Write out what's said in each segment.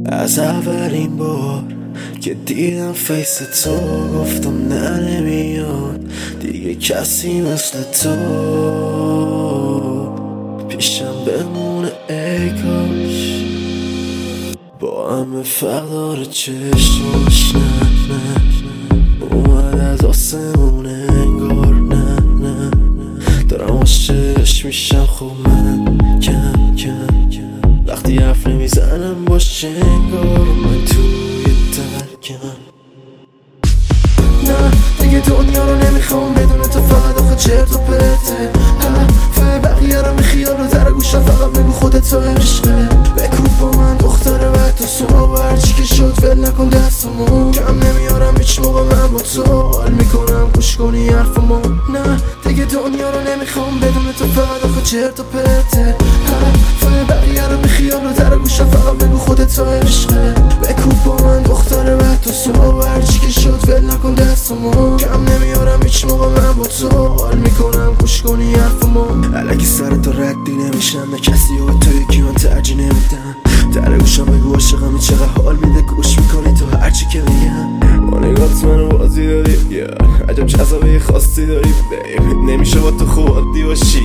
از اولین بار که دیدم فیس تو گفتم نه نمیاد دیگه کسی مثل تو پیشم بمونه ای کاش با همه فقدار چشماش نه اومد از آسمون انگار نه دارم عاشقش میشم خب من کم وقتی حرف نمیزنم باش انگار من توی ترکم نه دیگه دنیا رو نمیخوام بدون تو فقط آخه چرت و پرته حرف بقیه رو میخیال رو در گوشم فقط بگو خودت تو عشقه بکوب با من دختر بعد تو صبح و هرچی که شد ول نکن دستمو کم نمیارم هیچ موقع من با تو حال میکنم گوش کنی حرفمو نه دیگه دنیا رو نمیخوام بدون تو فقط آخه چرت و پرته حرف بقیه رو میخیال رو در گوشم فقط بگو خودت تو عشقه بکوب با من دختر بعد تو صبح و هرچی که شد ول نکن دستمو کم نمیارم هیچ موقع من با تو حال میکنم گوش کنی حرفمو الکی سر تو ردی نمیشم به کسی و تو یکی من ترجیح نمیدم در گوشم بگو عاشقمی چقدر حال میده گوش میکنی تو هرچی که میگم با نگات منو بازی داری عجب جذابه خاصی داری نمیشه با تو خوب عادی باشی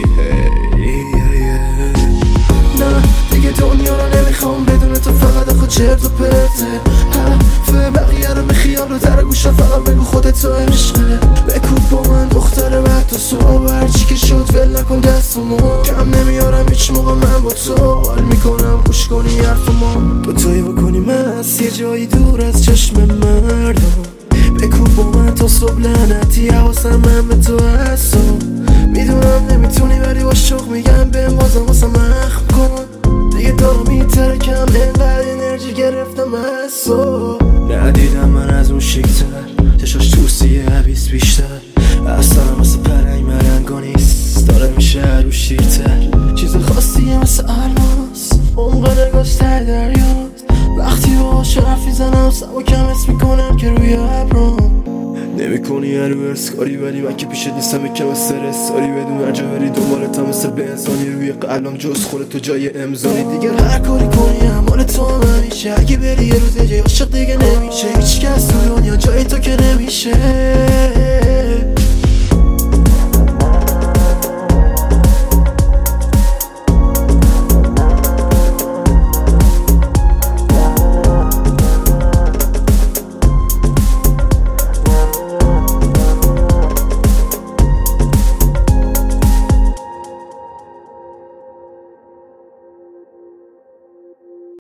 نه دیگه دنیا رو نمیخوام بدون تو فقط آخه چرت و پرته حرف بقیه رو میخیال رو در گوشم فقط بگو خودت تو عشقه بکوب با من دختر بعد تو صبح هرچی که شد ول نکن دستمو کم نمیارم هیچ موقع من با تو حال میکنم گوش کنی حرفمو با توی بکنی مست یه جایی دور از چشم مردم بکوب با من تا صبح لعنتی حواسم من به تو هست میدونم نمیتونی ولی با شوق میگم بهم بازم واسه مخم کن دیگه دارم میترکم انقدر انرژی گرفتم از تو ندیدم من از اون شیکتر چشاش توسیه عبیس بیشتر اصلا مثل پرنگ مرنگا نیست داره میشه رو شیرتر چیز خاصیه مثل الماس عمق نگاش ته دریاست وقتی باهاش حرف میزنم سبکم حس میکنم که روی ابرام نمی‌کنی هر ورسکاری ولی من که پیشت نیستم یکم استرساری بدون هر جا بری دنبالتم مثل بنزانی روی قلبم جز خودت تو جای امضایی دیگه هر کاری کنی مال تو هم همیشه اگه بری یه روز یه عاشق دیگه نمیشه هیچ کس تو دنیا جای تو که نمیشه